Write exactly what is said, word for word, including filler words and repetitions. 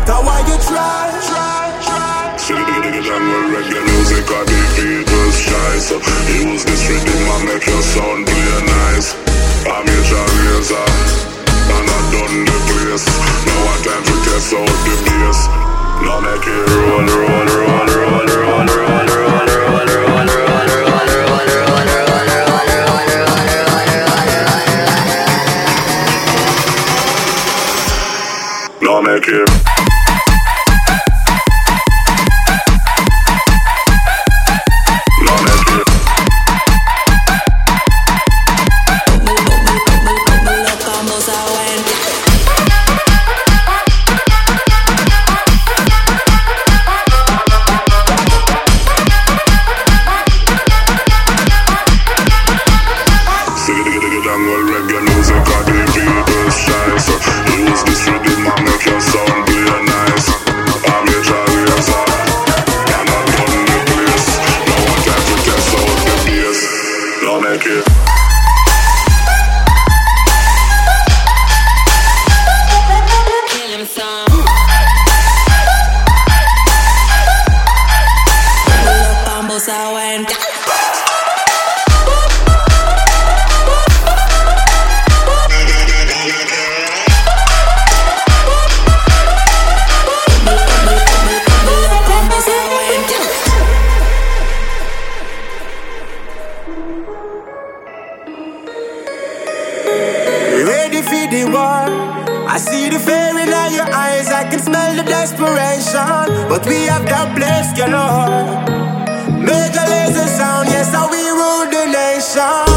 matter what you try. Shitty diggy jungle reggae music, I the beat was shy. So use this rhythm and make your sound play nice. I'm your laser, and I done the place. Now I time to test out the bass. Now make it roll, roll, roll, roll, roll, roll, roll, roll, roll, roll, roll, roll, roll, roll, roll. Now make it. I see the fear in all your eyes, I can smell the desperation. But we have that place, you know. Major laser sound, yes, how we rule the nation.